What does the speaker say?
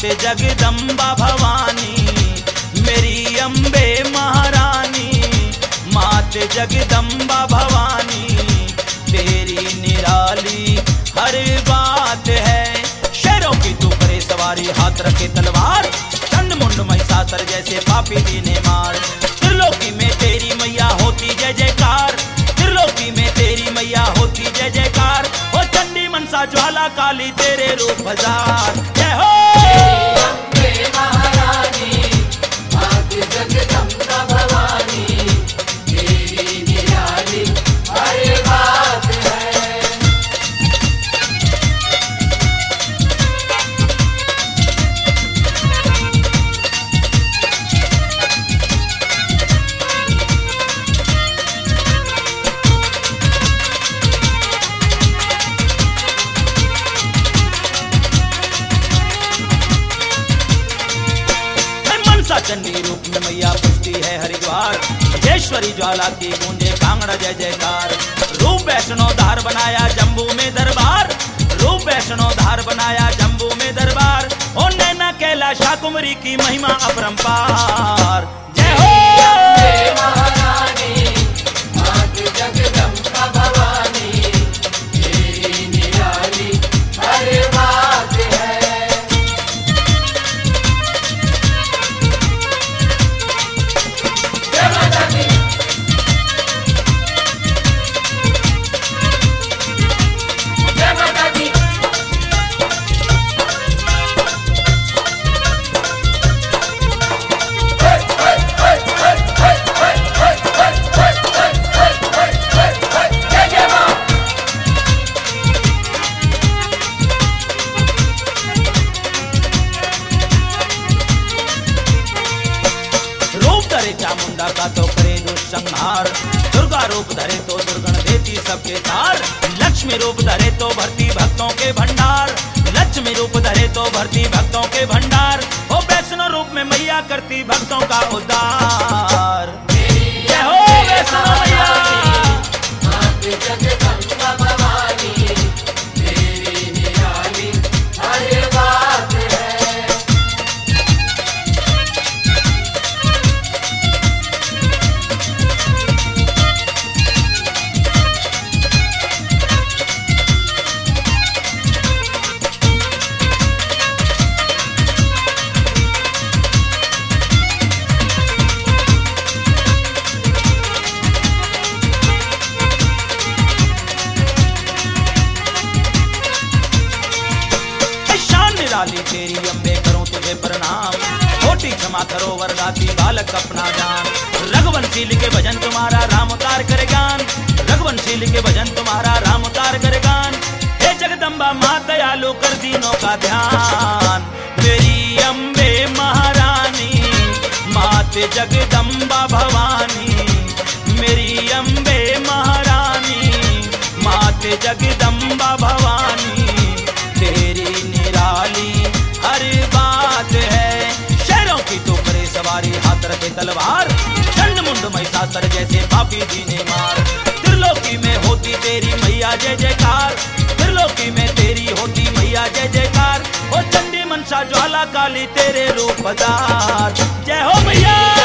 जगदम्बा भवानी, मेरी अम्बे महारानी। मात जगदम्बा भवानी तेरी निराली हर बात है। शेरों की तू करे सवारी, हाथ रखे तलवार, चंड मुंड महिषासुर जैसे पापी दीने मार। त्रिलोकी में तेरी मैया होती जय जयकार, त्रिलोकी में तेरी मैया होती जय जयकार। ओ चंडी मनसा ज्वाला काली तेरे रूप हजार, जय हो अम्बे महारानी, मात जगदम्बा भवानी, तेरी निराली हर बात है। चंडी रूप में मैया पुजती है हरिद्वार, राजेश्वरी ज्वाला की गूंजे कांगड़ा जय जयकार। रूप वैष्णो धार बनाया जम्बू में दरबार, रूप वैष्णो धार बनाया जम्बू में दरबार। ओ नैना कैलाशा कुमरी की महिमा अपरंपार, जय हो अम्बे महारानी, मात जगदम्बा भवानी, तेरी निराली हर बात है। जय माता दी, जय माता दी। रूप धरे चामुंडा का तो करे दुष्संहार, दुर्गा रूप धरे तो दुर्गण देती सबके तार। लक्ष्मी रूप धरे तो भरती भक्तों के भंडार, लक्ष्मी रूप धरे तो भरती भक्तों के भंडार। ओ वैष्णो रूप में मैया करती भक्तों का उद्धार, जय हो वैष्णो मैया। मात जगदम्बा भवानी, तेरी निराली हर बात है। शान निराली तेरी अम्बे करूं तुझे प्रणाम, छोटी क्षमा करो वरदाती बालक अपना जान। रघुवंशील के भजन तुम्हारा राम उतार करे गान, रघुवंशील के भजन तुम्हारा राम उतार करे गान। हे जगदम्बा माँ दयालु कर दीनों का ध्यान, मेरी अम्बे महारानी, मात जगदम्बा भवानी, मेरी अम्बे महारानी, मात जगदम्बा भवानी तेरी निराली हर बात है। शेरों की तो करे सवारी, हाथ रखे तलवार, चंड मुंड महिषासुर जैसे पापी दीने मार। त्रिलोकी में होती तेरी मैया जय जयकार, त्रिलोकी में तेरी होती मैया जय जयकार। ओ चंडी मनसा ज्वाला काली तेरे रूप हजार, जय हो मैया।